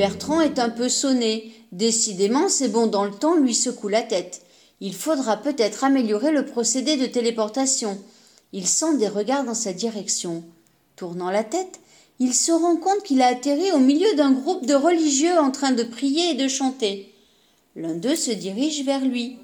Bertrand est un peu sonné. Décidément, ces bonds dans le temps lui secouent la tête. Il faudra peut-être améliorer le procédé de téléportation. Il sent des regards dans sa direction. Tournant la tête, il se rend compte qu'il a atterri au milieu d'un groupe de religieux en train de prier et de chanter. L'un d'eux se dirige vers lui.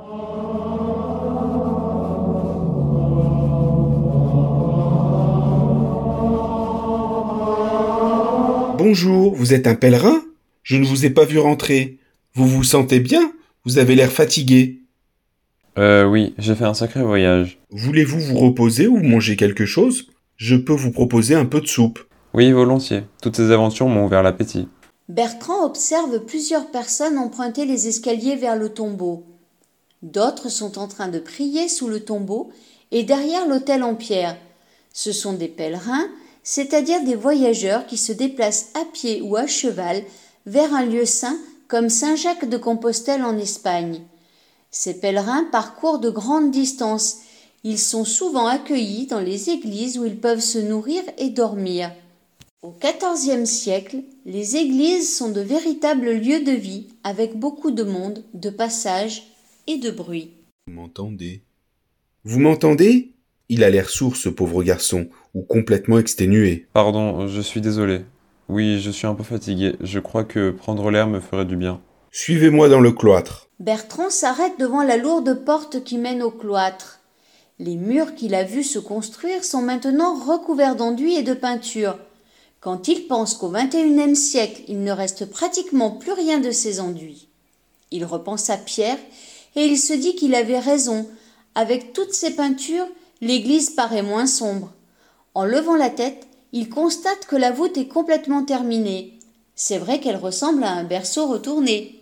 Bonjour, vous êtes un pèlerin? Je ne vous ai pas vu rentrer. Vous vous sentez bien? Vous avez l'air fatigué. Oui, j'ai fait un sacré voyage. Voulez-vous vous reposer ou manger quelque chose? Je peux vous proposer un peu de soupe. Oui, volontiers. Toutes ces aventures m'ont ouvert l'appétit. Bertrand observe plusieurs personnes emprunter les escaliers vers le tombeau. D'autres sont en train de prier sous le tombeau et derrière l'autel en pierre. Ce sont des pèlerins, c'est-à-dire des voyageurs qui se déplacent à pied ou à cheval vers un lieu saint comme Saint-Jacques de Compostelle en Espagne. Ces pèlerins parcourent de grandes distances. Ils sont souvent accueillis dans les églises où ils peuvent se nourrir et dormir. Au XIVe siècle, les églises sont de véritables lieux de vie avec beaucoup de monde, de passage et de bruit. Vous m'entendez? Vous m'entendez? Il a l'air sourd, ce pauvre garçon, ou complètement exténué. Pardon, je suis désolé. Oui, je suis un peu fatigué. Je crois que prendre l'air me ferait du bien. Suivez-moi dans le cloître. Bertrand s'arrête devant la lourde porte qui mène au cloître. Les murs qu'il a vus se construire sont maintenant recouverts d'enduit et de peinture. Quand il pense qu'au XXIe siècle, il ne reste pratiquement plus rien de ces enduits. Il repense à Pierre et il se dit qu'il avait raison. Avec toutes ces peintures, l'église paraît moins sombre. En levant la tête, il constate que la voûte est complètement terminée. C'est vrai qu'elle ressemble à un berceau retourné.